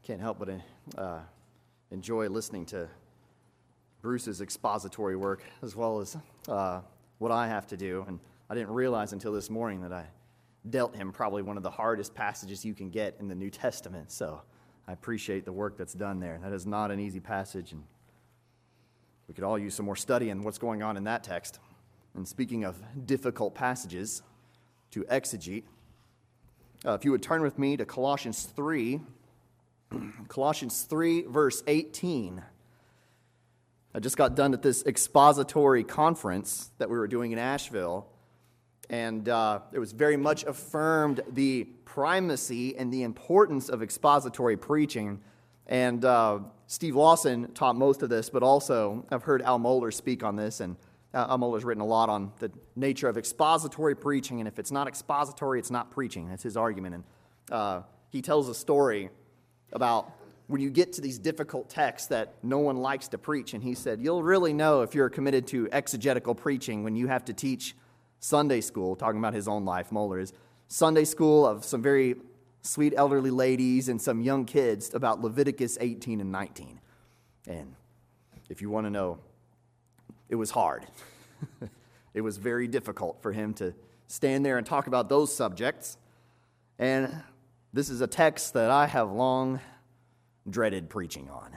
Can't help but enjoy listening to Bruce's expository work as well as what I have to do. And I didn't realize until this morning that I dealt him probably one of the hardest passages you can get in the New Testament. So I appreciate the work that's done there. That is not an easy passage, and we could all use some more study in what's going on in that text. And speaking of difficult passages to exegete, if you would turn with me to Colossians 3, Colossians 3, verse 18. I just got done at this expository conference that we were doing in Asheville, and it was very much affirmed the primacy and the importance of expository preaching. And Steve Lawson taught most of this, but also I've heard Al Mohler speak on this, and Al Mohler's written a lot on the nature of expository preaching, and if it's not expository, it's not preaching. That's his argument. And he tells a story about when you get to these difficult texts that no one likes to preach, and he said, you'll really know if you're committed to exegetical preaching when you have to teach Sunday school, talking about his own life, Mohler is, Sunday school of some very sweet elderly ladies and some young kids about Leviticus 18 and 19. And if you want to know, it was hard. It was very difficult for him to stand there and talk about those subjects. And this is a text that I have long dreaded preaching on.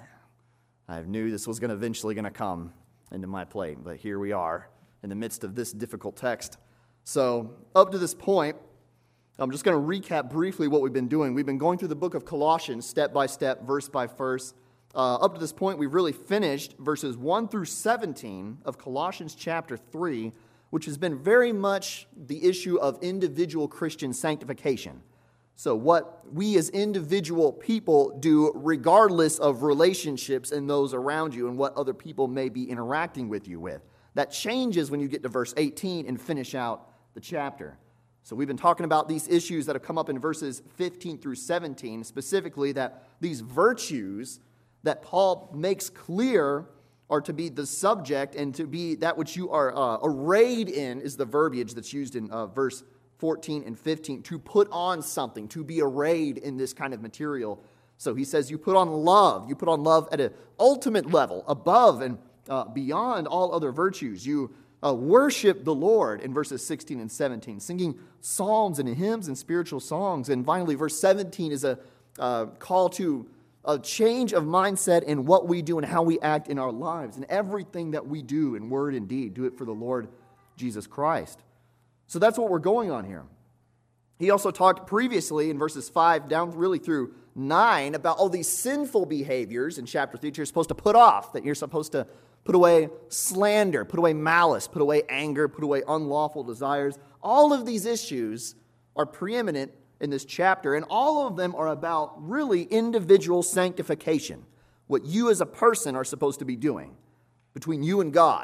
I knew this was eventually going to come into my plate, but here we are in the midst of this difficult text. So up to this point, I'm just going to recap briefly what we've been doing. We've been going through the book of Colossians step by step, verse by verse. Up to this point, we've really finished verses 1 through 17 of Colossians chapter 3, which has been very much the issue of individual Christian sanctification. So what we as individual people do regardless of relationships and those around you and what other people may be interacting with you with. That changes when you get to verse 18 and finish out the chapter. So we've been talking about these issues that have come up in verses 15 through 17, specifically that these virtues that Paul makes clear are to be the subject and to be that which you are arrayed in is the verbiage that's used in verse 14 and 15, to put on something, to be arrayed in this kind of material. So he says you put on love. You put on love at an ultimate level, above and beyond all other virtues. You worship the Lord in verses 16 and 17, singing psalms and hymns and spiritual songs. And finally, verse 17 is a call to a change of mindset in what we do and how we act in our lives. And everything that we do in word and deed, do it for the Lord Jesus Christ. So that's what we're going on here. He also talked previously in verses 5 down really through 9 about all these sinful behaviors in chapter 3 that you're supposed to put off, that you're supposed to put away slander, put away malice, put away anger, put away unlawful desires. All of these issues are preeminent in this chapter, and all of them are about really individual sanctification, what you as a person are supposed to be doing between you and God.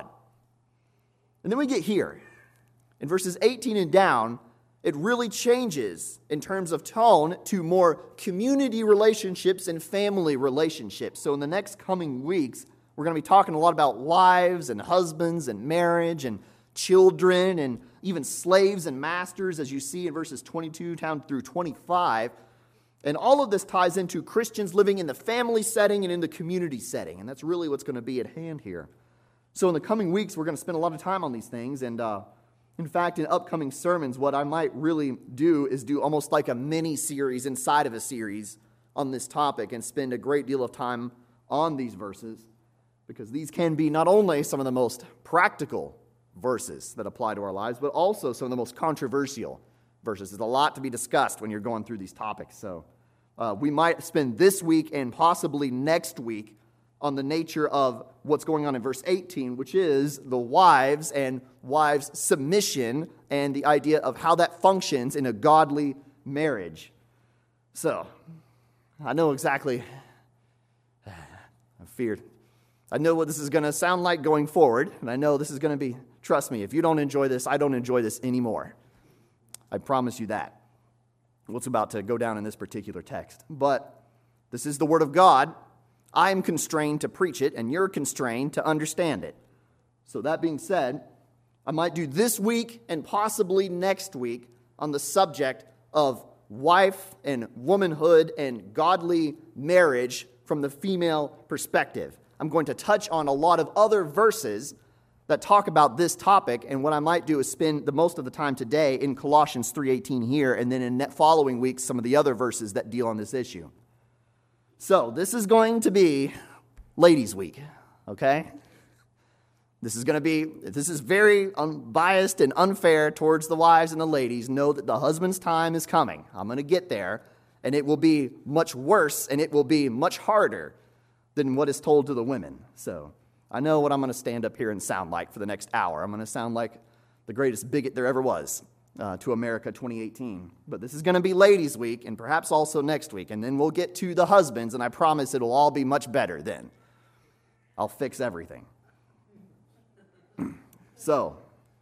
And then we get here. In verses 18 and down, it really changes in terms of tone to more community relationships and family relationships. So in the next coming weeks, we're going to be talking a lot about wives and husbands and marriage and children and even slaves and masters, as you see in verses 22 down through 25. And all of this ties into Christians living in the family setting and in the community setting. And that's really what's going to be at hand here. So in the coming weeks, we're going to spend a lot of time on these things. And in fact, in upcoming sermons, what I might really do is do almost like a mini-series inside of a series on this topic and spend a great deal of time on these verses, because these can be not only some of the most practical verses that apply to our lives, but also some of the most controversial verses. There's a lot to be discussed when you're going through these topics. So we might spend this week and possibly next week on the nature of what's going on in verse 18, which is the wives and wives' submission and the idea of how that functions in a godly marriage. So, I know exactly, I know what this is going to sound like going forward, and I know this is going to be, trust me, if you don't enjoy this, I don't enjoy this anymore. I promise you that. What's about to go down in this particular text. But this is the Word of God. I am constrained to preach it, and you're constrained to understand it. So that being said, I might do this week and possibly next week on the subject of wife and womanhood and godly marriage from the female perspective. I'm going to touch on a lot of other verses that talk about this topic, and what I might do is spend the most of the time today in Colossians 3:18 here, and then in following weeks some of the other verses that deal on this issue. So this is going to be Ladies' Week, okay? This is very unbiased and unfair towards the wives and the ladies. Know that the husband's time is coming. I'm going to get there, and it will be much worse, and it will be much harder than what is told to the women. So I know what I'm going to stand up here and sound like for the next hour. I'm going to sound like the greatest bigot there ever was to America 2018. But this is going to be Ladies' Week, and perhaps also next week, and then we'll get to the husbands, and I promise it'll all be much better then. I'll fix everything. So,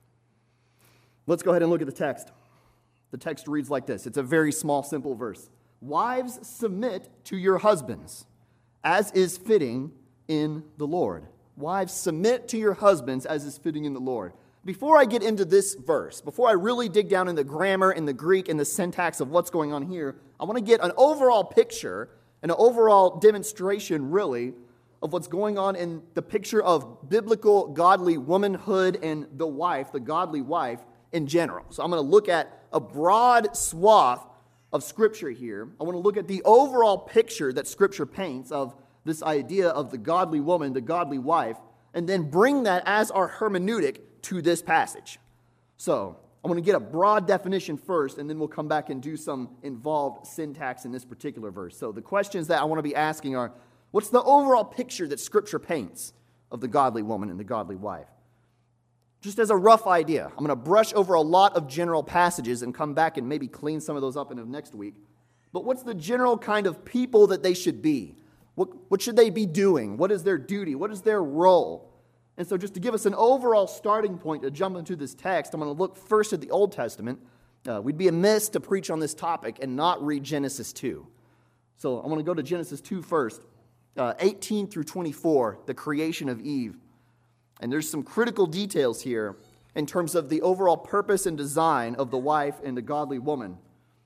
let's go ahead and look at the text. The text reads like this. It's a very small, simple verse. Wives, submit to your husbands, as is fitting in the Lord. Wives, submit to your husbands, as is fitting in the Lord. Before I get into this verse, before I really dig down in the grammar and the Greek and the syntax of what's going on here, I want to get an overall picture and an overall demonstration, really, of what's going on in the picture of biblical godly womanhood and the wife, the godly wife in general. So I'm going to look at a broad swath of Scripture here. I want to look at the overall picture that Scripture paints of this idea of the godly woman, the godly wife, and then bring that as our hermeneutic to this passage. So I want to get a broad definition first, and then we'll come back and do some involved syntax in this particular verse. So the questions that I want to be asking are, what's the overall picture that Scripture paints of the godly woman and the godly wife? Just as a rough idea, I'm going to brush over a lot of general passages and come back and maybe clean some of those up in next week. But what's the general kind of people that they should be? What should they be doing? What is their duty? What is their role? And so just to give us an overall starting point to jump into this text, I'm going to look first at the Old Testament. We'd be amiss to preach on this topic and not read Genesis 2. So I want to go to Genesis 2 first. 18 through 24, the creation of Eve. And there's some critical details here in terms of the overall purpose and design of the wife and the godly woman.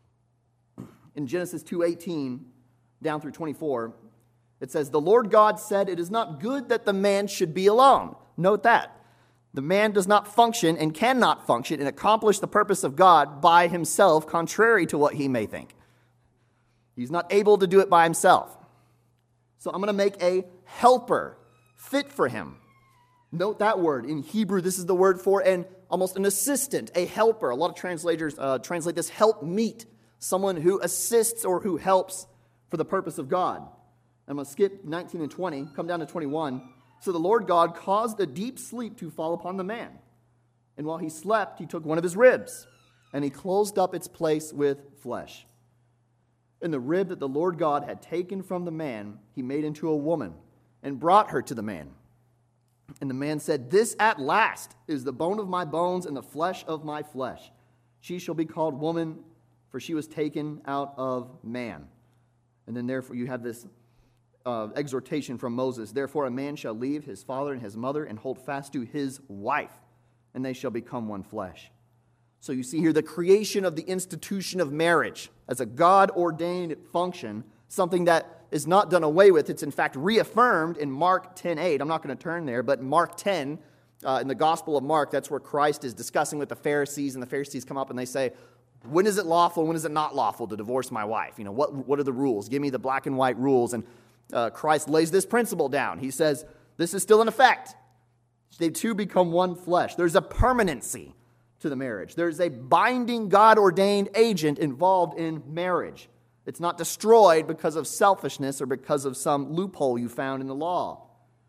In Genesis 2:18 down through 24, it says, "The Lord God said, 'It is not good that the man should be alone.'" Note that. The man does not function and cannot function and accomplish the purpose of God by himself, contrary to what he may think. He's not able to do it by himself. So I'm going to make a helper fit for him. Note that word. In Hebrew, this is the word for almost an assistant, a helper. A lot of translators translate this help meet, someone who assists or who helps for the purpose of God. I'm going to skip 19 and 20, come down to 21. "So the Lord God caused a deep sleep to fall upon the man. And while he slept, he took one of his ribs, and he closed up its place with flesh. And the rib that the Lord God had taken from the man, he made into a woman, and brought her to the man. And the man said, 'This at last is the bone of my bones and the flesh of my flesh. She shall be called woman, for she was taken out of man.'" And then therefore you have this exhortation from Moses. "Therefore a man shall leave his father and his mother and hold fast to his wife, and they shall become one flesh." So you see here the creation of the institution of marriage as a God-ordained function, something that is not done away with. It's in fact reaffirmed in Mark 10:8. I'm not going to turn there, but Mark 10, in the Gospel of Mark, that's where Christ is discussing with the Pharisees, and the Pharisees come up and they say, "When is it lawful and when is it not lawful to divorce my wife? What are the rules? Give me the black and white rules." And Christ lays this principle down. He says, this is still in effect. They two become one flesh. There's a permanency to the marriage. There's a binding God-ordained agent involved in marriage. It's not destroyed because of selfishness or because of some loophole you found in the law.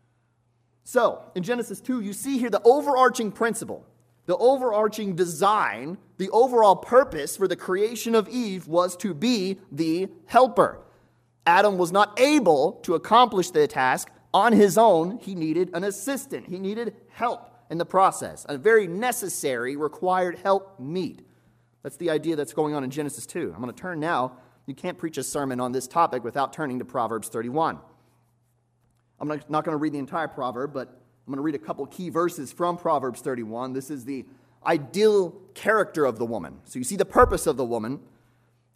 So, in Genesis 2, you see here the overarching principle, the overarching design, the overall purpose for the creation of Eve was to be the helper. Adam was not able to accomplish the task on his own. He needed an assistant. He needed help in the process, a very necessary, required help meet. That's the idea that's going on in Genesis 2. I'm going to turn now. You can't preach a sermon on this topic without turning to Proverbs 31. I'm not going to read the entire proverb, but I'm going to read a couple key verses from Proverbs 31. This is the ideal character of the woman. So you see the purpose of the woman,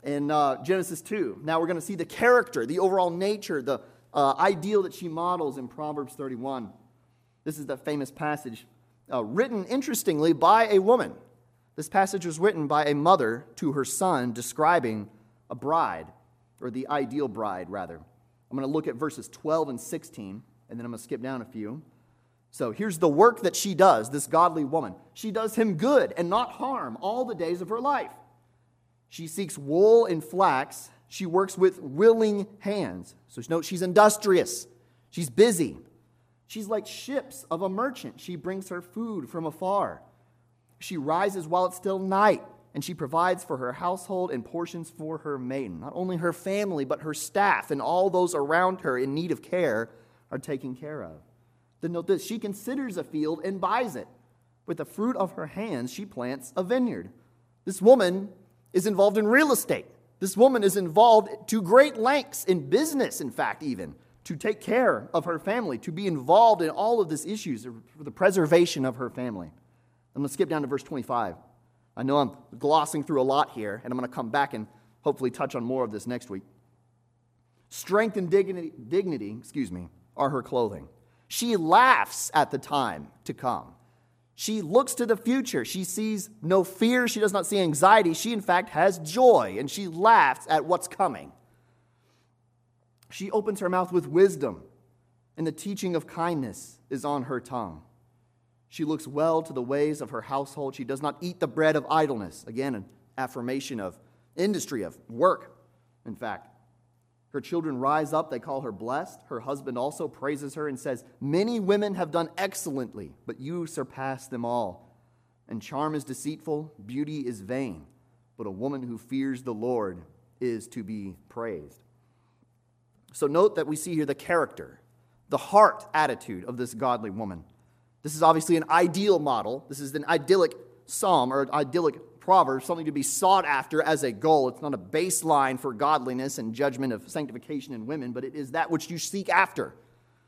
in Genesis 2. Now we're going to see the character, the overall nature, the ideal that she models in Proverbs 31. This is the famous passage written, interestingly, by a woman. This passage was written by a mother to her son describing a bride, or the ideal bride, rather. I'm going to look at verses 12 and 16, and then I'm going to skip down a few. So here's the work that she does, this godly woman. She does him good and not harm all the days of her life. She seeks wool and flax. She works with willing hands. So note, she's industrious. She's busy. She's like ships of a merchant. She brings her food from afar. She rises while it's still night, and she provides for her household and portions for her maiden. Not only her family, but her staff and all those around her in need of care are taken care of. Then note this, she considers a field and buys it. With the fruit of her hands, she plants a vineyard. This woman is involved in real estate. This woman is involved to great lengths in business, in fact, even, to take care of her family, to be involved in all of these issues for the preservation of her family. I'm going to skip down to verse 25. I know I'm glossing through a lot here, and I'm going to come back and hopefully touch on more of this next week. Strength and dignity, are her clothing. She laughs at the time to come. She looks to the future. She sees no fear. She does not see anxiety. She, in fact, has joy, and she laughs at what's coming. She opens her mouth with wisdom, and the teaching of kindness is on her tongue. She looks well to the ways of her household. She does not eat the bread of idleness. Again, an affirmation of industry, of work, in fact. Her children rise up, they call her blessed. Her husband also praises her and says, "Many women have done excellently, but you surpass them all. And charm is deceitful, beauty is vain, but a woman who fears the Lord is to be praised." So note that we see here the character, the heart attitude of this godly woman. This is obviously an ideal model. This is an idyllic psalm or idyllic proverb, something to be sought after as a goal. It's not a baseline for godliness and judgment of sanctification in women, but it is that which you seek after.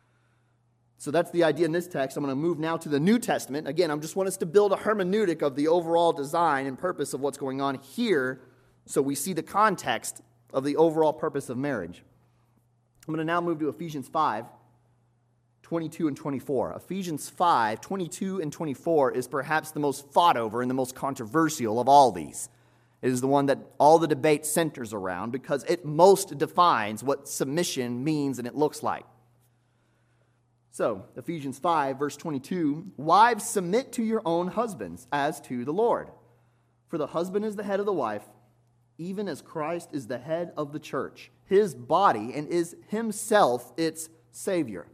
So that's the idea in this text. I'm going to move now to the New Testament. Again, I just want us to build a hermeneutic of the overall design and purpose of what's going on here so we see the context of the overall purpose of marriage. I'm going to now move to Ephesians 5, 22 and 24. Ephesians 5, 22 and 24 is perhaps the most fought over and the most controversial of all these. It is the one that all the debate centers around because it most defines what submission means and it looks like. So, Ephesians 5, verse 22, "Wives, submit to your own husbands as to the Lord. For the husband is the head of the wife, even as Christ is the head of the church, his body, and is himself its Savior.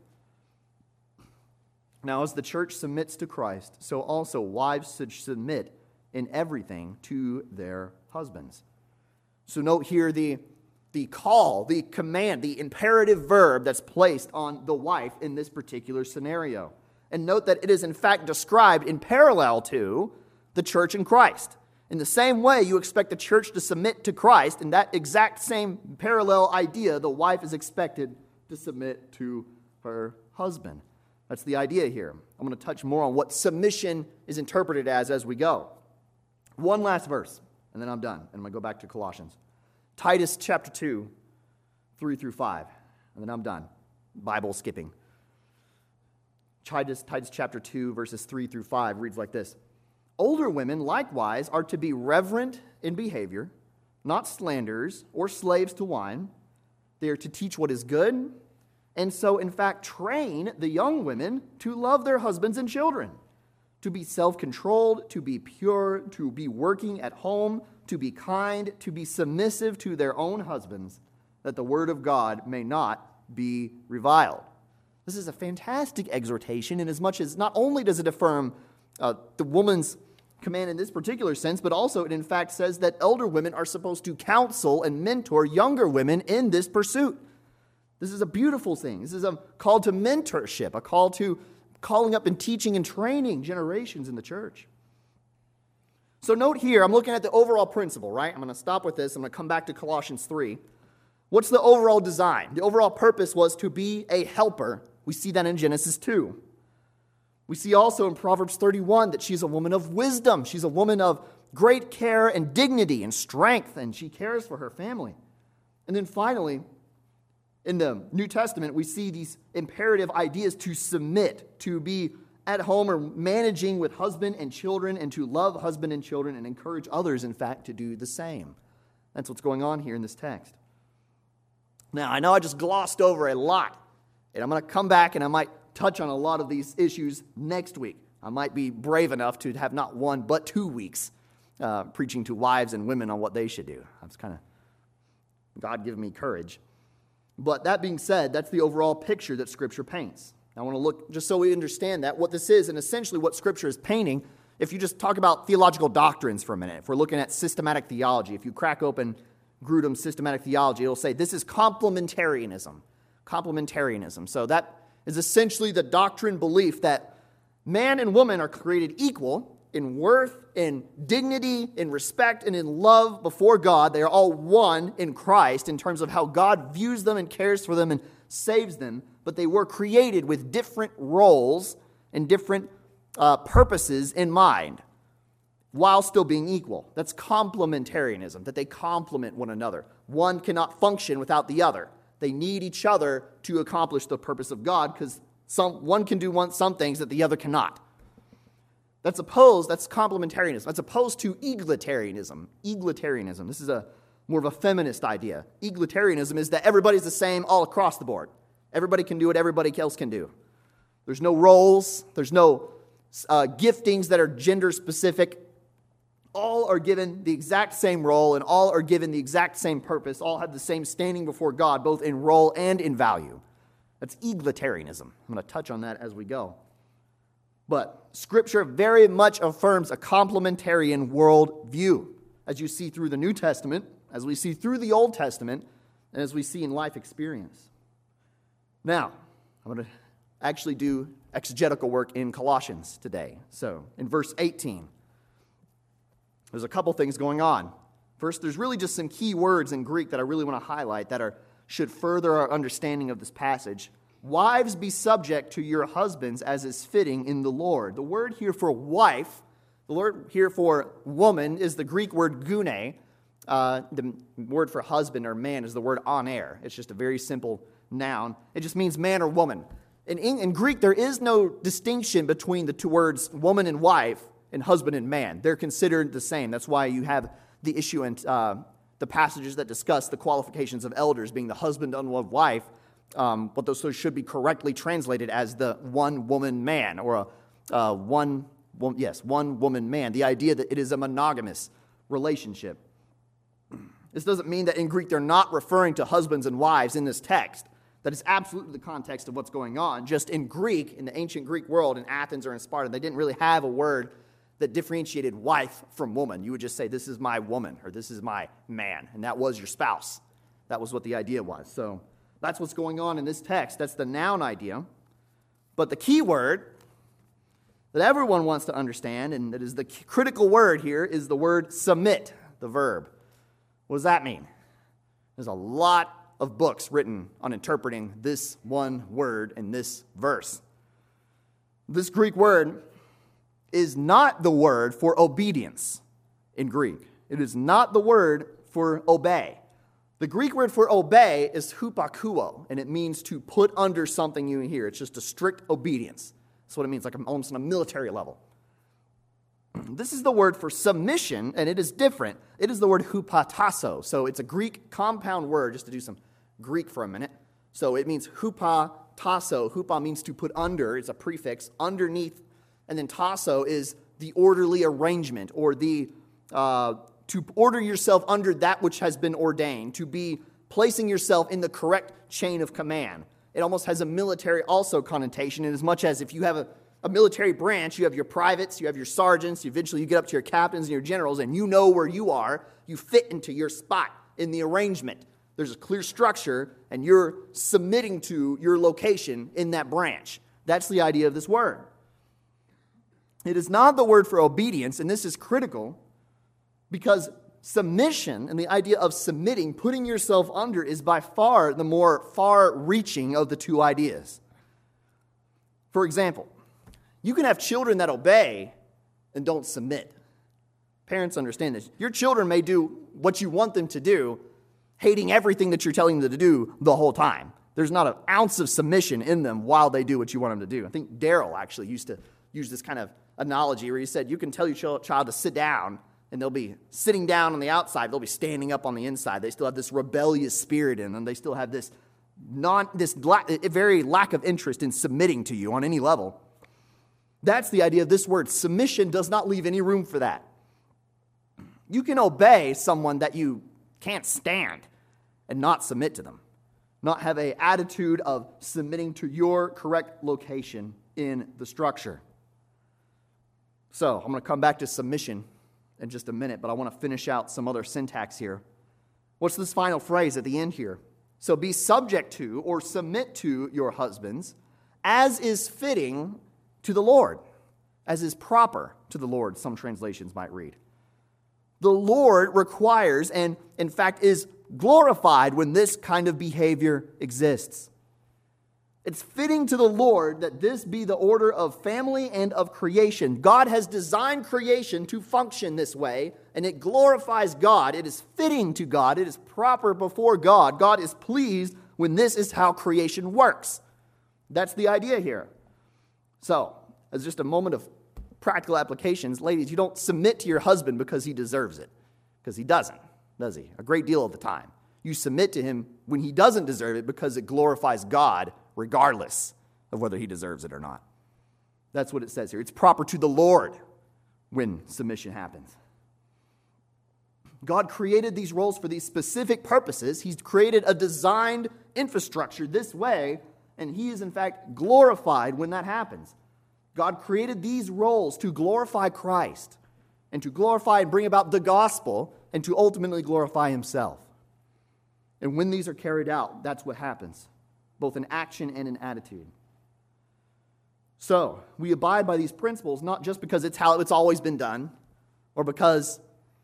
Now, as the church submits to Christ, so also wives should submit in everything to their husbands." So note here the call, the command, the imperative verb that's placed on the wife in this particular scenario. And note that it is in fact described in parallel to the church in Christ. In the same way you expect the church to submit to Christ, in that exact same parallel idea, the wife is expected to submit to her husband. That's the idea here. I'm going to touch more on what submission is interpreted as we go. One last verse, and then I'm done. And I'm going to go back to Colossians. Titus chapter 2, 3 through 5. And then I'm done. Bible skipping. Titus chapter 2, verses 3 through 5 reads like this. "Older women likewise are to be reverent in behavior, not slanderers or slaves to wine. They are to teach what is good, and so, in fact, train the young women to love their husbands and children, to be self-controlled, to be pure, to be working at home, to be kind, to be submissive to their own husbands, that the word of God may not be reviled." This is a fantastic exhortation, in as much as not only does it affirm the woman's command in this particular sense, but also it in fact says that elder women are supposed to counsel and mentor younger women in this pursuit. This is a beautiful thing. This is a call to mentorship, a call to calling up and teaching and training generations in the church. So note here, I'm looking at the overall principle, right? I'm going to stop with this. I'm going to come back to Colossians 3. What's the overall design? The overall purpose was to be a helper. We see that in Genesis 2. We see also in Proverbs 31 that she's a woman of wisdom. She's a woman of great care and dignity and strength, and she cares for her family. And then finally, in the New Testament, we see these imperative ideas to submit, to be at home or managing with husband and children, and to love husband and children and encourage others, in fact, to do the same. That's what's going on here in this text. Now, I know I just glossed over a lot, and I'm going to come back and I might touch on a lot of these issues next week. I might be brave enough to have not 1 but 2 weeks preaching to wives and women on what they should do. That's kind of God giving me courage. But that being said, that's the overall picture that Scripture paints. I want to look, just so we understand that, what this is, and essentially what Scripture is painting. If you just talk about theological doctrines for a minute, if we're looking at systematic theology, if you crack open Grudem's systematic theology, it'll say this is complementarianism. Complementarianism. So that is essentially the doctrine belief that man and woman are created equal in worth, in dignity, in respect, and in love before God. They are all one in Christ in terms of how God views them and cares for them and saves them. But they were created with different roles and different purposes in mind while still being equal. That's complementarianism, that they complement one another. One cannot function without the other. They need each other to accomplish the purpose of God because one can do some things that the other cannot. That's complementarianism. That's opposed to egalitarianism. Egalitarianism. This is more of a feminist idea. Egalitarianism is that everybody's the same all across the board. Everybody can do what everybody else can do. There's no roles. There's no giftings that are gender specific. All are given the exact same role and all are given the exact same purpose. All have the same standing before God, both in role and in value. That's egalitarianism. I'm going to touch on that as we go. But Scripture very much affirms a complementarian worldview, as you see through the New Testament, as we see through the Old Testament, and as we see in life experience. Now, I'm going to actually do exegetical work in Colossians today. So, in verse 18, there's a couple things going on. First, there's really just some key words in Greek that I really want to highlight that should further our understanding of this passage. Wives, be subject to your husbands as is fitting in the Lord. The word here for wife, the word here for woman is the Greek word gune. The word for husband or man is the word aner. It's just a very simple noun. It just means man or woman. In Greek, there is no distinction between the two words woman and wife and husband and man. They're considered the same. That's why you have the issue and the passages that discuss the qualifications of elders being the husband and wife. But those should be correctly translated as the one woman man or one woman man. The idea that it is a monogamous relationship. This doesn't mean that in Greek they're not referring to husbands and wives in this text. That is absolutely the context of what's going on. Just in Greek, in the ancient Greek world, in Athens or in Sparta, they didn't really have a word that differentiated wife from woman. You would just say, this is my woman or this is my man. And that was your spouse. That was what the idea was. So that's what's going on in this text. That's the noun idea. But the key word that everyone wants to understand, and that is the critical word here, is the word submit, the verb. What does that mean? There's a lot of books written on interpreting this one word in this verse. This Greek word is not the word for obedience in Greek. It is not the word for obey. The Greek word for obey is hupakuo, and it means to put under something you hear. It's just a strict obedience. That's what it means, like almost on a military level. This is the word for submission, and it is different. It is the word hupatasso. So it's a Greek compound word, just to do some Greek for a minute. So it means hupatasso. Hupa means to put under. It's a prefix, underneath. And then tasso is the orderly arrangement, or the to order yourself under that which has been ordained, to be placing yourself in the correct chain of command. It almost has a military also connotation, in as much as if you have a military branch, you have your privates, you have your sergeants, eventually you get up to your captains and your generals, and you know where you are. You fit into your spot in the arrangement. There's a clear structure, and you're submitting to your location in that branch. That's the idea of this word. It is not the word for obedience, and this is critical, because submission and the idea of submitting, putting yourself under, is by far the more far-reaching of the two ideas. For example, you can have children that obey and don't submit. Parents understand this. Your children may do what you want them to do, hating everything that you're telling them to do the whole time. There's not an ounce of submission in them while they do what you want them to do. I think Daryl actually used to use this kind of analogy where he said, you can tell your child to sit down, and they'll be sitting down on the outside. They'll be standing up on the inside. They still have this rebellious spirit in them. They still have this very lack of interest in submitting to you on any level. That's the idea of this word. Submission does not leave any room for that. You can obey someone that you can't stand and not submit to them. Not have an attitude of submitting to your correct location in the structure. So, I'm going to come back to submission in just a minute, but I want to finish out some other syntax here. What's this final phrase at the end here? So, be subject to or submit to your husbands as is fitting to the Lord, as is proper to the Lord, some translations might read. The Lord requires and, in fact, is glorified when this kind of behavior exists. It's fitting to the Lord that this be the order of family and of creation. God has designed creation to function this way, and it glorifies God. It is fitting to God. It is proper before God. God is pleased when this is how creation works. That's the idea here. So, as just a moment of practical applications, ladies, you don't submit to your husband because he deserves it, because he doesn't, does he? A great deal of the time. You submit to him when he doesn't deserve it because it glorifies God regardless of whether he deserves it or not. That's what it says here. It's proper to the Lord when submission happens. God created these roles for these specific purposes. He's created a designed infrastructure this way, and he is in fact glorified when that happens. God created these roles to glorify Christ and to glorify and bring about the gospel and to ultimately glorify himself. And when these are carried out, that's what happens, both in action and in attitude. So, we abide by these principles not just because it's how it's always been done or because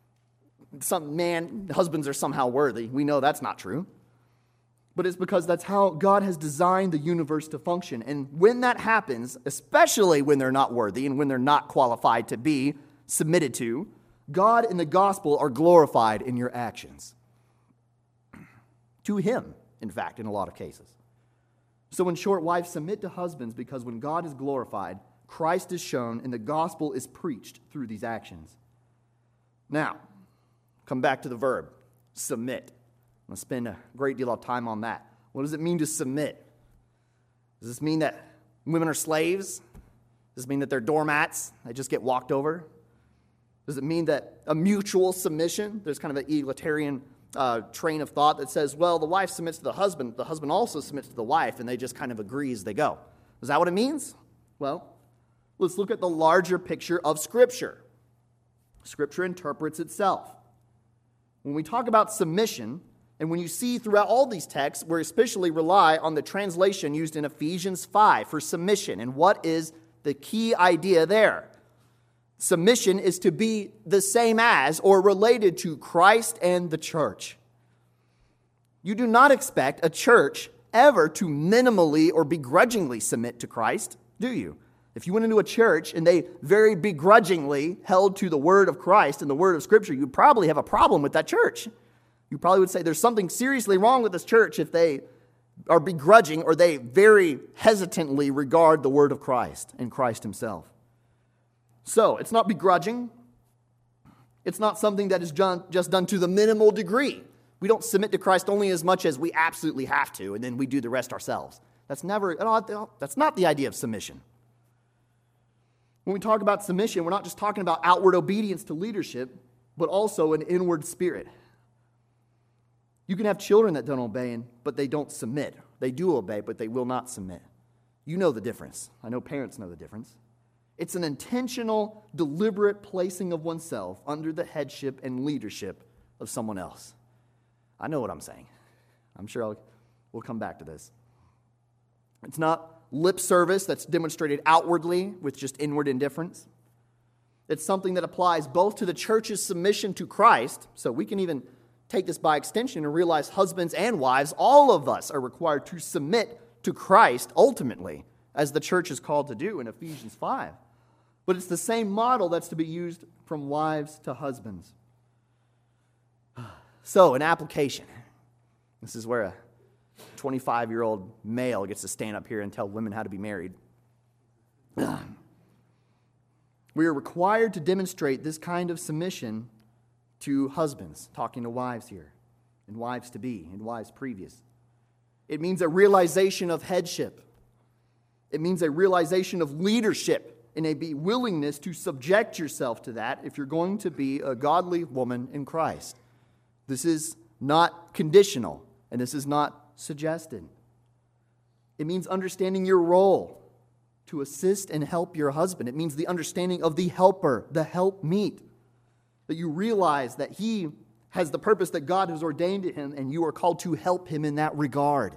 husbands are somehow worthy. We know that's not true. But it's because that's how God has designed the universe to function. And when that happens, especially when they're not worthy and when they're not qualified to be submitted to, God and the gospel are glorified in your actions. To him, in fact, in a lot of cases. So in short, wives, submit to husbands because when God is glorified, Christ is shown and the gospel is preached through these actions. Now, come back to the verb, submit. I'm going to spend a great deal of time on that. What does it mean to submit? Does this mean that women are slaves? Does it mean that they're doormats? They just get walked over? Does it mean that a mutual submission? There's kind of an egalitarian train of thought that says, well, the wife submits to the husband also submits to the wife, and they just kind of agree as they go. Is that what it means? Well, let's look at the larger picture of Scripture. Scripture interprets itself. When we talk about submission, and when you see throughout all these texts, we especially rely on the translation used in Ephesians 5 for submission. And what is the key idea there? Submission is to be the same as or related to Christ and the church. You do not expect a church ever to minimally or begrudgingly submit to Christ, do you? If you went into a church and they very begrudgingly held to the word of Christ and the word of Scripture, you'd probably have a problem with that church. You probably would say there's something seriously wrong with this church if they are begrudging or they very hesitantly regard the word of Christ and Christ himself. So, it's not begrudging. It's not something that is just done to the minimal degree. We don't submit to Christ only as much as we absolutely have to, and then we do the rest ourselves. That's not the idea of submission. When we talk about submission, we're not just talking about outward obedience to leadership, but also an inward spirit. You can have children that don't obey, but they don't submit. They do obey, but they will not submit. You know the difference. I know parents know the difference. It's an intentional, deliberate placing of oneself under the headship and leadership of someone else. I know what I'm saying. I'm sure we'll come back to this. It's not lip service that's demonstrated outwardly with just inward indifference. It's something that applies both to the church's submission to Christ, so we can even take this by extension and realize husbands and wives, all of us are required to submit to Christ ultimately, as the church is called to do in Ephesians 5. but it's the same model that's to be used from wives to husbands. So, an application. This is where a 25-year-old male gets to stand up here and tell women how to be married. We are required to demonstrate this kind of submission to husbands, talking to wives here, and wives to be, and wives previous. It means a realization of headship. It means a realization of leadership and a willingness to subject yourself to that if you're going to be a godly woman in Christ. This is not conditional, and this is not suggested. It means understanding your role to assist and help your husband. It means the understanding of the helper, the helpmeet, that you realize that he has the purpose that God has ordained to him, and you are called to help him in that regard.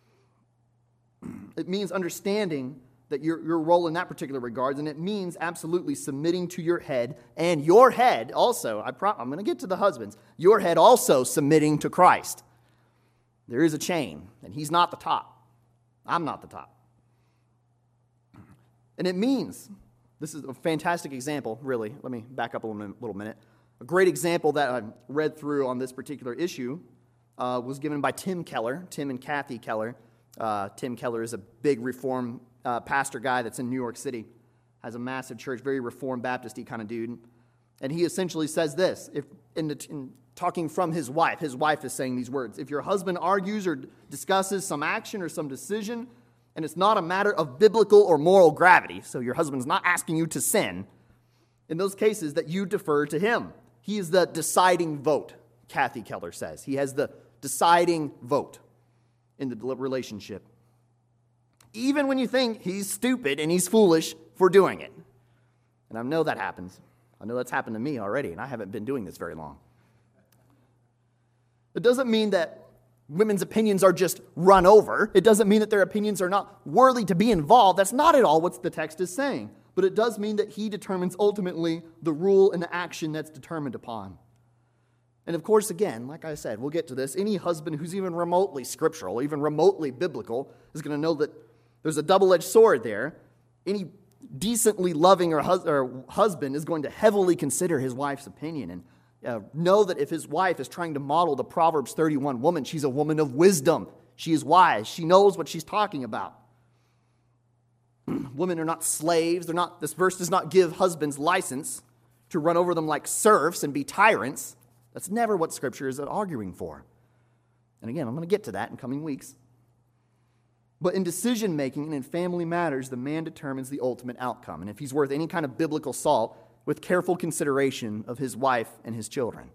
It means understanding that your role in that particular regard, and it means absolutely submitting to your head, and your head also, I'm going to get to the husbands, your head also submitting to Christ. There is a chain, and he's not the top. I'm not the top. And it means, this is a fantastic example, really. Let me back up a little minute. A great example that I read through on this particular issue was given by Tim Keller, Tim and Kathy Keller. Tim Keller is a big Reformed pastor guy that's in New York City, has a massive church, very Reformed Baptist-y kind of dude. And he essentially says this, in talking from his wife is saying these words: if your husband argues or discusses some action or some decision, and it's not a matter of biblical or moral gravity, so your husband's not asking you to sin, in those cases that you defer to him. He is the deciding vote, Kathy Keller says. He has the deciding vote in the relationship. Even when you think he's stupid and he's foolish for doing it. And I know that happens. I know that's happened to me already, and I haven't been doing this very long. It doesn't mean that women's opinions are just run over. It doesn't mean that their opinions are not worthy to be involved. That's not at all what the text is saying. But it does mean that he determines ultimately the rule and the action that's determined upon. And of course, again, like I said, we'll get to this. Any husband who's even remotely scriptural, even remotely biblical, is going to know that there's a double-edged sword there. Any decently loving or husband is going to heavily consider his wife's opinion and know that if his wife is trying to model the Proverbs 31 woman, she's a woman of wisdom. She is wise. She knows what she's talking about. Women are not slaves. This verse does not give husbands license to run over them like serfs and be tyrants. That's never what Scripture is arguing for. And again, I'm going to get to that in coming weeks. But in decision-making and in family matters, the man determines the ultimate outcome. And if he's worth any kind of biblical salt, with careful consideration of his wife and his children.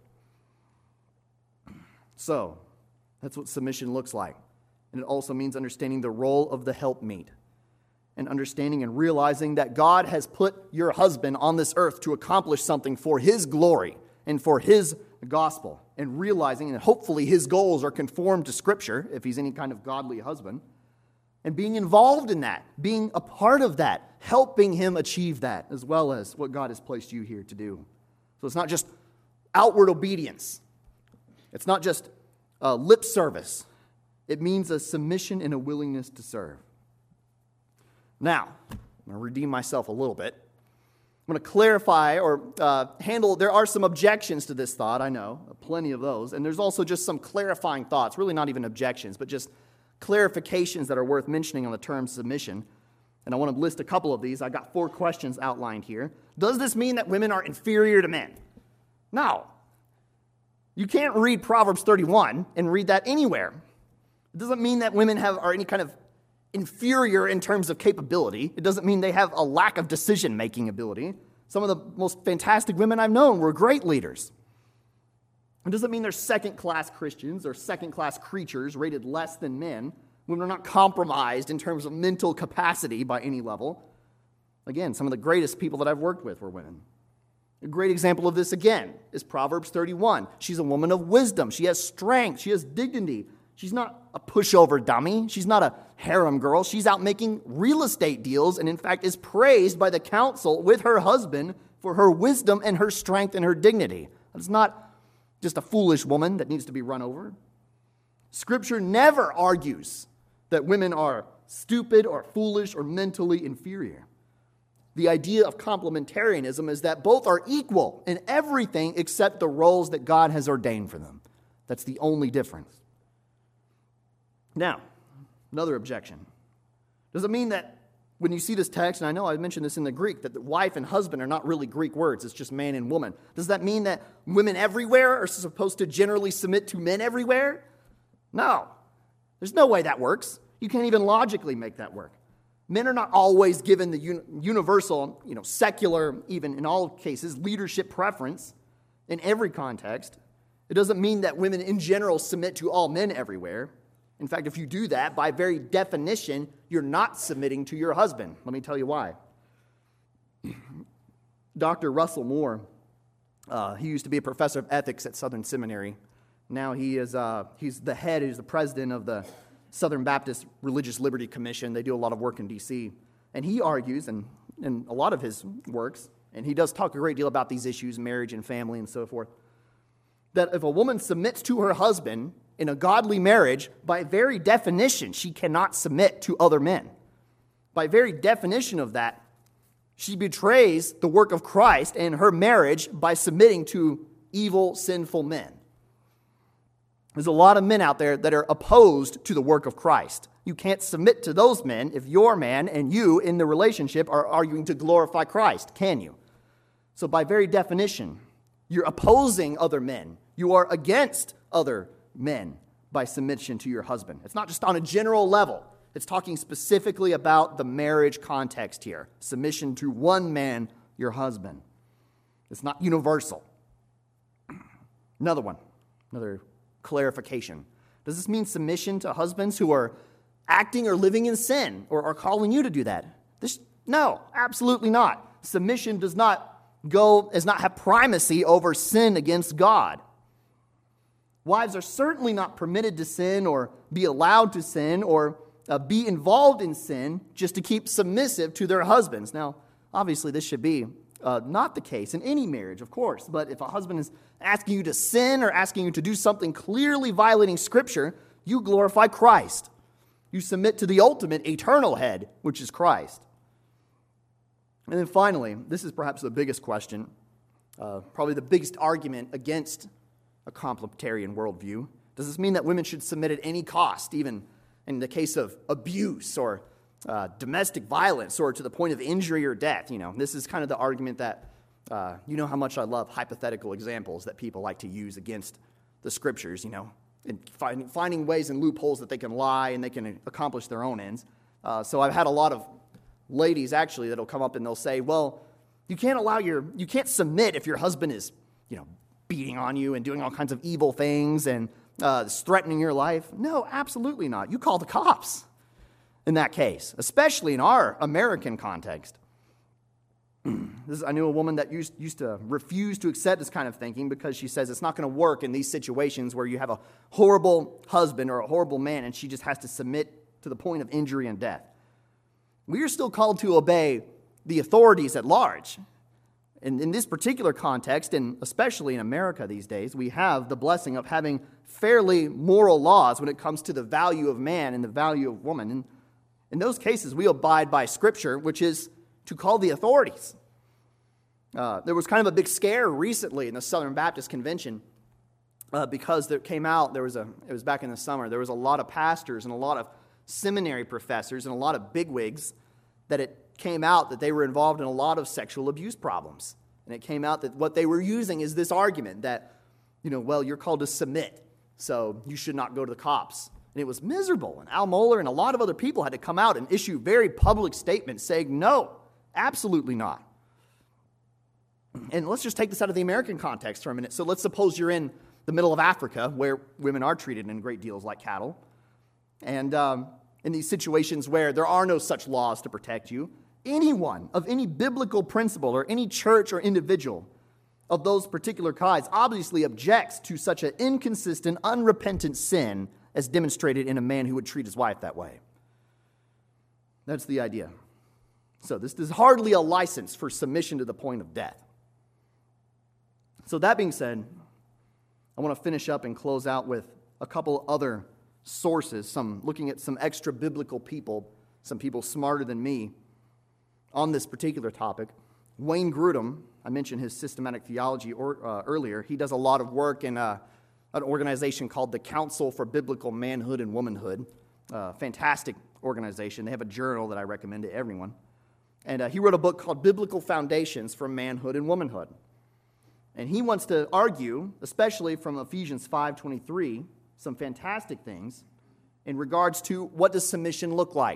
So, that's what submission looks like. And it also means understanding the role of the helpmeet. And understanding and realizing that God has put your husband on this earth to accomplish something for his glory and for his gospel. And realizing that hopefully his goals are conformed to Scripture, if he's any kind of godly husband. And being involved in that, being a part of that, helping him achieve that, as well as what God has placed you here to do. So it's not just outward obedience. It's not just lip service. It means a submission and a willingness to serve. Now, I'm going to redeem myself a little bit. I'm going to clarify or handle, there are some objections to this thought, I know, plenty of those. And there's also just some clarifying thoughts, really not even objections, but just clarifications that are worth mentioning on the term submission. And I want to list a couple of these. I got 4 questions outlined here. Does this mean that women are inferior to men? No. You can't read Proverbs 31 and read that anywhere. It doesn't mean that women are any kind of inferior in terms of capability. It doesn't mean they have a lack of decision-making ability. Some of the most fantastic women I've known were great leaders. It doesn't mean they're second-class Christians or second-class creatures rated less than men. Women are not compromised in terms of mental capacity by any level. Again, some of the greatest people that I've worked with were women. A great example of this, again, is Proverbs 31. She's a woman of wisdom. She has strength. She has dignity. She's not a pushover dummy. She's not a harem girl. She's out making real estate deals and, in fact, is praised by the council with her husband for her wisdom and her strength and her dignity. It's not just a foolish woman that needs to be run over. Scripture never argues that women are stupid or foolish or mentally inferior. The idea of complementarianism is that both are equal in everything except the roles that God has ordained for them. That's the only difference. Now, another objection. Does it mean that when you see this text, and I know I mentioned this in the Greek, that the wife and husband are not really Greek words, it's just man and woman. Does that mean that women everywhere are supposed to generally submit to men everywhere? No. There's no way that works. You can't even logically make that work. Men are not always given the universal, secular, even in all cases, leadership preference in every context. It doesn't mean that women in general submit to all men everywhere. In fact, if you do that, by very definition, you're not submitting to your husband. Let me tell you why. Dr. Russell Moore, he used to be a professor of ethics at Southern Seminary. Now he's the president of the Southern Baptist Religious Liberty Commission. They do a lot of work in D.C. And he argues, and in a lot of his works, and he does talk a great deal about these issues, marriage and family and so forth, that if a woman submits to her husband in a godly marriage, by very definition, she cannot submit to other men. By very definition of that, she betrays the work of Christ and her marriage by submitting to evil, sinful men. There's a lot of men out there that are opposed to the work of Christ. You can't submit to those men if your man and you in the relationship are arguing to glorify Christ, can you? So by very definition, you're opposing other men. You are against other men by submission to your husband. It's not just on a general level. It's talking specifically about the marriage context here. Submission to one man, your husband. It's not universal. Another clarification. Does this mean submission to husbands who are acting or living in sin or are calling you to do that? No, absolutely not. Submission does not have primacy over sin against God. Wives are certainly not permitted to sin or be allowed to sin or be involved in sin just to keep submissive to their husbands. Now, obviously, this should be not the case in any marriage, of course. But if a husband is asking you to sin or asking you to do something clearly violating Scripture, you glorify Christ. You submit to the ultimate eternal head, which is Christ. And then finally, this is perhaps the biggest question, probably the biggest argument against a complementarian worldview. Does this mean that women should submit at any cost, even in the case of abuse or domestic violence or to the point of injury or death? This is kind of the argument that, you know how much I love hypothetical examples that people like to use against the Scriptures, and finding ways and loopholes that they can lie and they can accomplish their own ends. So I've had a lot of ladies actually that'll come up and they'll say, well, you can't submit if your husband is, beating on you and doing all kinds of evil things and threatening your life. No, absolutely not. You call the cops in that case, especially in our American context. I knew a woman that used to refuse to accept this kind of thinking because she says it's not going to work in these situations where you have a horrible husband or a horrible man and she just has to submit to the point of injury and death. We are still called to obey the authorities at large. And in this particular context, and especially in America these days, we have the blessing of having fairly moral laws when it comes to the value of man and the value of woman. And in those cases, we abide by Scripture, which is to call the authorities. There was kind of a big scare recently in the Southern Baptist Convention because it was back in the summer, there was a lot of pastors and a lot of seminary professors and a lot of bigwigs that it came out that they were involved in a lot of sexual abuse problems. And it came out that what they were using is this argument that, you're called to submit, so you should not go to the cops. And it was miserable. And Al Mohler and a lot of other people had to come out and issue very public statements saying, no, absolutely not. And let's just take this out of the American context for a minute. So let's suppose you're in the middle of Africa where women are treated in great deals like cattle. And in these situations where there are no such laws to protect you, anyone of any biblical principle or any church or individual of those particular kinds obviously objects to such an inconsistent, unrepentant sin as demonstrated in a man who would treat his wife that way. That's the idea. So this is hardly a license for submission to the point of death. So that being said, I want to finish up and close out with a couple other sources, looking at some extra biblical people, some people smarter than me, on this particular topic. Wayne Grudem, I mentioned his systematic theology earlier. He does a lot of work in an organization called the Council for Biblical Manhood and Womanhood. Fantastic organization. They have a journal that I recommend to everyone. And he wrote a book called Biblical Foundations for Manhood and Womanhood. And he wants to argue, especially from Ephesians 5:23, some fantastic things in regards to what does submission look like.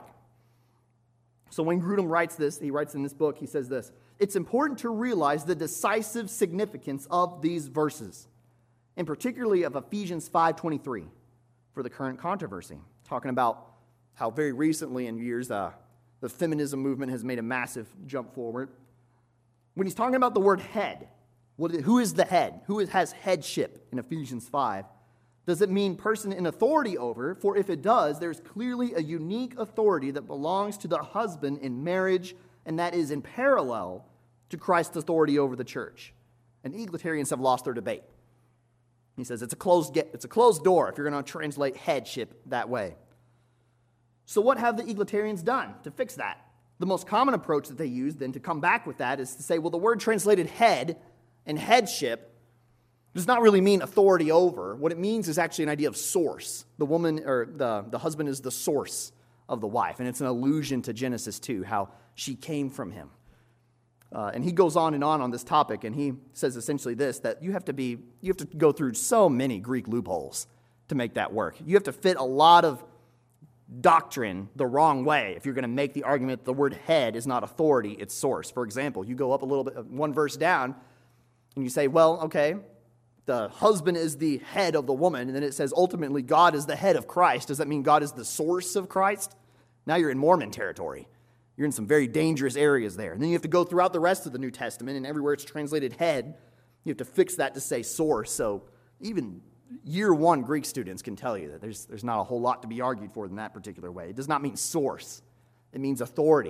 So when Grudem writes this, he writes in this book, he says this: it's important to realize the decisive significance of these verses, and particularly of Ephesians 5:23 for the current controversy, talking about how very recently in years the feminism movement has made a massive jump forward. When he's talking about the word head, who is the head? Who has headship in Ephesians 5? Does it mean person in authority over? For if it does, there's clearly a unique authority that belongs to the husband in marriage, and that is in parallel to Christ's authority over the church. And egalitarians have lost their debate. He says it's a closed door if you're going to translate headship that way. So what have the egalitarians done to fix that? The most common approach that they use then to come back with that is to say, well, the word translated head and headship does not really mean authority over. What it means is actually an idea of source. The woman or the husband is the source of the wife, and it's an allusion to Genesis 2, how she came from him. And he goes on this topic, and he says essentially this, that you have to go through so many Greek loopholes to make that work. You have to fit a lot of doctrine the wrong way if you're going to make the argument that the word head is not authority, it's source. For example, you go up a little bit, one verse down, and you say, well, okay, the husband is the head of the woman, and then it says ultimately God is the head of Christ. Does that mean God is the source of Christ? Now you're in Mormon territory. You're in some very dangerous areas there. And then you have to go throughout the rest of the New Testament, and everywhere it's translated head, you have to fix that to say source. So even year one Greek students can tell you that there's not a whole lot to be argued for in that particular way. It does not mean source. It means authority.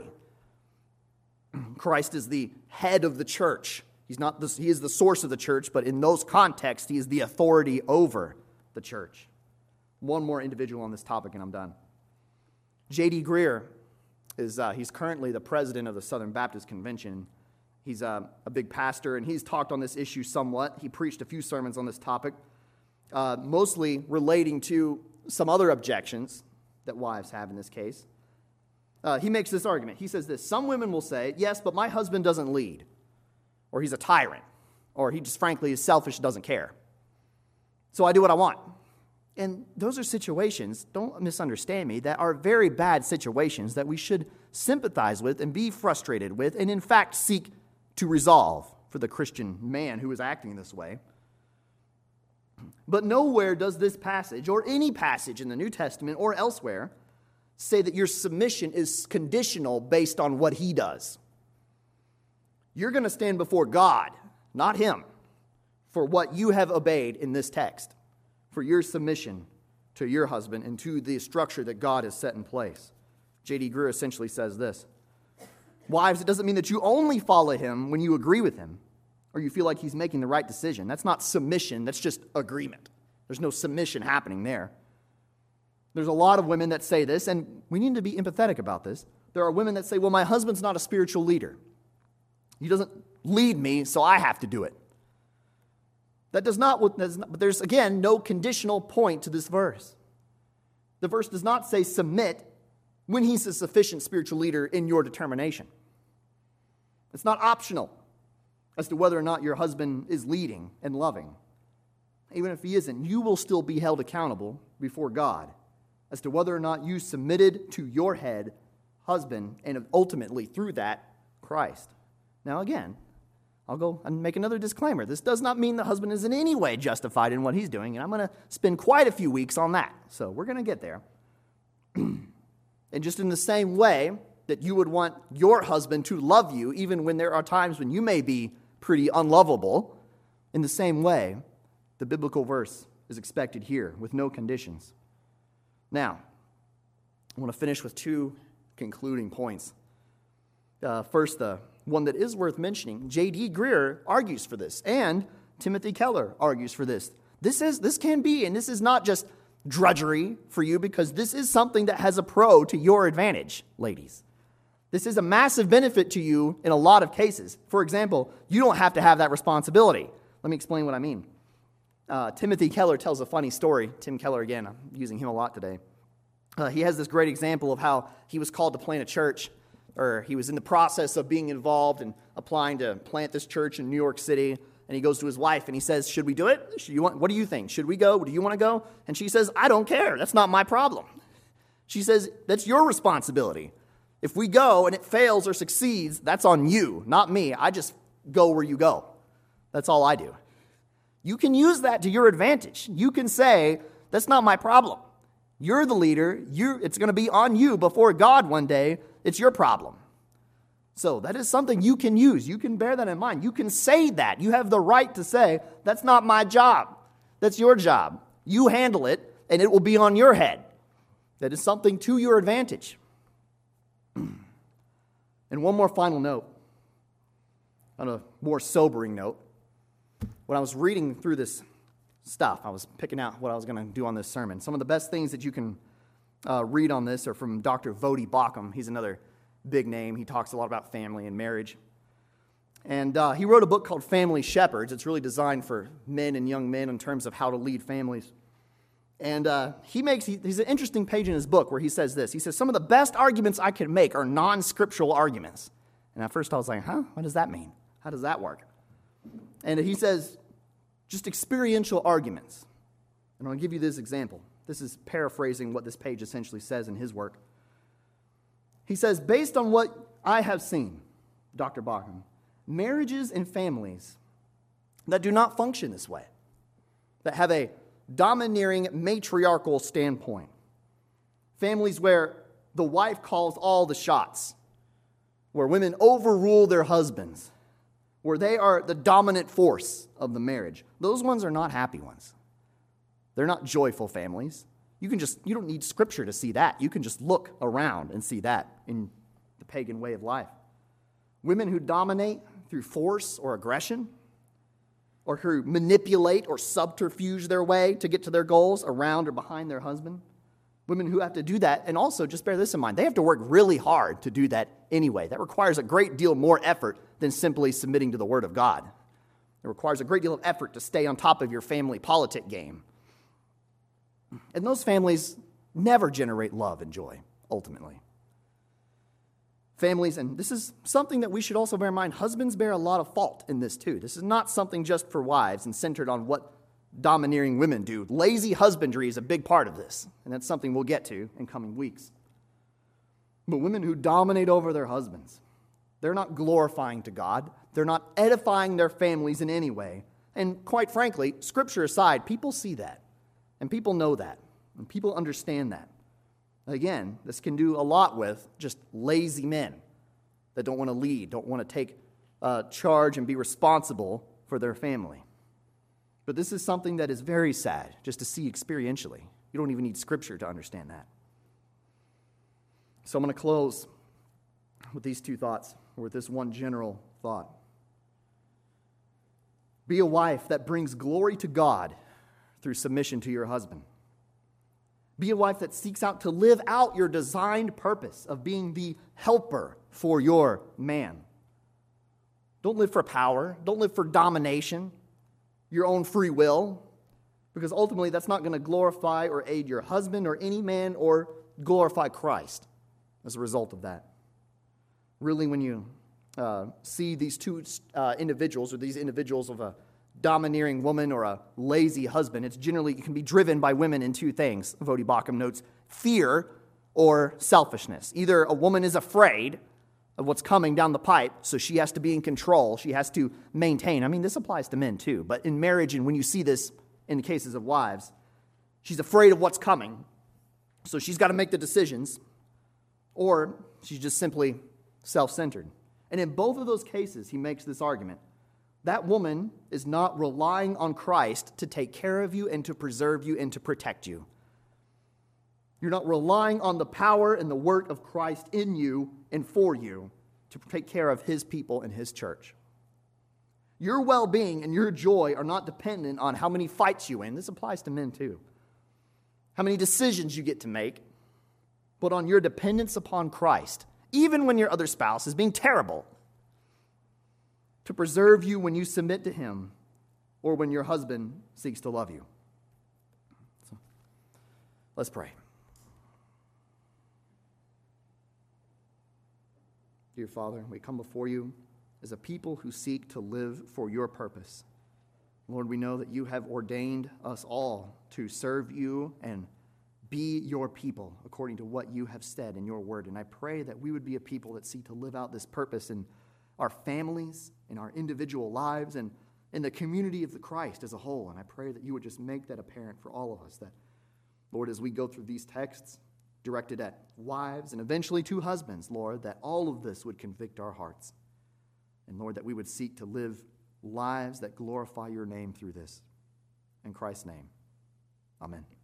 Christ is the head of the church. He is the source of the church, but in those contexts, he is the authority over the church. One more individual on this topic, and I'm done. J.D. Greear he's currently the president of the Southern Baptist Convention. He's a big pastor, and he's talked on this issue somewhat. He preached a few sermons on this topic, mostly relating to some other objections that wives have in this case. He makes this argument. He says this: some women will say, yes, but my husband doesn't lead, or he's a tyrant, or he just frankly is selfish, doesn't care. So I do what I want. And those are situations, don't misunderstand me, that are very bad situations that we should sympathize with and be frustrated with, and in fact seek to resolve for the Christian man who is acting this way. But nowhere does this passage, or any passage in the New Testament or elsewhere, say that your submission is conditional based on what he does. You're going to stand before God, not him, for what you have obeyed in this text, for your submission to your husband and to the structure that God has set in place. J.D. Greear essentially says this: wives, it doesn't mean that you only follow him when you agree with him or you feel like he's making the right decision. That's not submission, that's just agreement. There's no submission happening there. There's a lot of women that say this, and we need to be empathetic about this. There are women that say, well, my husband's not a spiritual leader. He doesn't lead me, so I have to do it. But there's, again, no conditional point to this verse. The verse does not say submit when he's a sufficient spiritual leader in your determination. It's not optional as to whether or not your husband is leading and loving. Even if he isn't, you will still be held accountable before God as to whether or not you submitted to your head, husband, and ultimately, through that, Christ. Now again, I'll go and make another disclaimer. This does not mean the husband is in any way justified in what he's doing, and I'm going to spend quite a few weeks on that. So we're going to get there. And just in the same way that you would want your husband to love you, even when there are times when you may be pretty unlovable, in the same way, the biblical verse is expected here with no conditions. Now, I want to finish with two concluding points. First, the one that is worth mentioning, J.D. Greear argues for this, and Timothy Keller argues for this. This can be, and this is not just drudgery for you, because this is something that has a pro to your advantage, ladies. This is a massive benefit to you in a lot of cases. For example, you don't have to have that responsibility. Let me explain what I mean. Timothy Keller tells a funny story. Tim Keller, again, I'm using him a lot today. He has this great example of how he was called to plant a church, or he was in the process of being involved and applying to plant this church in New York City. And he goes to his wife and he says, should we do it? What do you think? Should we go? Do you want to go? And she says, I don't care. That's not my problem. She says, that's your responsibility. If we go and it fails or succeeds, that's on you, not me. I just go where you go. That's all I do. You can use that to your advantage. You can say, that's not my problem. You're the leader. It's going to be on you before God one day. It's your problem. So that is something you can use. You can bear that in mind. You can say that. You have the right to say, that's not my job. That's your job. You handle it, and it will be on your head. That is something to your advantage. And one more final note, on a more sobering note. When I was reading through this stuff, I was picking out what I was going to do on this sermon. Some of the best things that you can read on this are from Dr. Vodi Bakum. He's another big name. He talks a lot about family and marriage. And he wrote a book called Family Shepherds. It's really designed for men and young men in terms of how to lead families. And he's an interesting page in his book where he says this. He says, some of the best arguments I can make are non-scriptural arguments. And at first I was like, what does that mean? How does that work? And he says, just experiential arguments. And I'll give you this example. This is paraphrasing what this page essentially says in his work. He says, based on what I have seen, Dr. Bakum, marriages and families that do not function this way, that have a domineering matriarchal standpoint, families where the wife calls all the shots, where women overrule their husbands, where they are the dominant force of the marriage, those ones are not happy ones. They're not joyful families. You don't need scripture to see that. You can just look around and see that in the pagan way of life. Women who dominate through force or aggression, or who manipulate or subterfuge their way to get to their goals around or behind their husband. Women who have to do that, and also just bear this in mind, they have to work really hard to do that anyway. That requires a great deal more effort than simply submitting to the Word of God. It requires a great deal of effort to stay on top of your family politic game. And those families never generate love and joy, ultimately. Families, and this is something that we should also bear in mind, husbands bear a lot of fault in this too. This is not something just for wives and centered on what domineering women do. Lazy husbandry is a big part of this, and that's something we'll get to in coming weeks. But women who dominate over their husbands, they're not glorifying to God. They're not edifying their families in any way. And quite frankly, Scripture aside, people see that, and people know that, and people understand that. Again, this can do a lot with just lazy men that don't want to lead, don't want to take charge and be responsible for their family. But this is something that is very sad just to see experientially. You don't even need Scripture to understand that. So I'm going to close with these two thoughts, or with this one general thought. Be a wife that brings glory to God through submission to your husband. Be a wife that seeks out to live out your designed purpose of being the helper for your man. Don't live for power. Don't live for domination, your own free will, because ultimately that's not going to glorify or aid your husband or any man or glorify Christ as a result of that. Really, when you see these two individuals, or these individuals of a domineering woman or a lazy husband, it can be driven by women in two things. Vodi Bakum notes, fear or selfishness. Either a woman is afraid of what's coming down the pipe, so she has to be in control, she has to maintain. I mean, this applies to men too, but in marriage, and when you see this in the cases of wives, she's afraid of what's coming, so she's got to make the decisions, or she's just simply self-centered. And in both of those cases, he makes this argument. That woman is not relying on Christ to take care of you and to preserve you and to protect you. You're not relying on the power and the work of Christ in you and for you to take care of His people and His church. Your well-being and your joy are not dependent on how many fights you win. This applies to men too. How many decisions you get to make, but on your dependence upon Christ. even when your other spouse is being terrible, to preserve you when you submit to him or when your husband seeks to love you. So, let's pray. Dear Father, we come before you as a people who seek to live for your purpose. Lord, we know that you have ordained us all to serve you and be your people according to what you have said in your word. And I pray that we would be a people that seek to live out this purpose in our families, in our individual lives, and in the community of the Christ as a whole. And I pray that you would just make that apparent for all of us, that, Lord, as we go through these texts directed at wives and eventually to husbands, Lord, that all of this would convict our hearts. And Lord, that we would seek to live lives that glorify your name through this. In Christ's name, amen.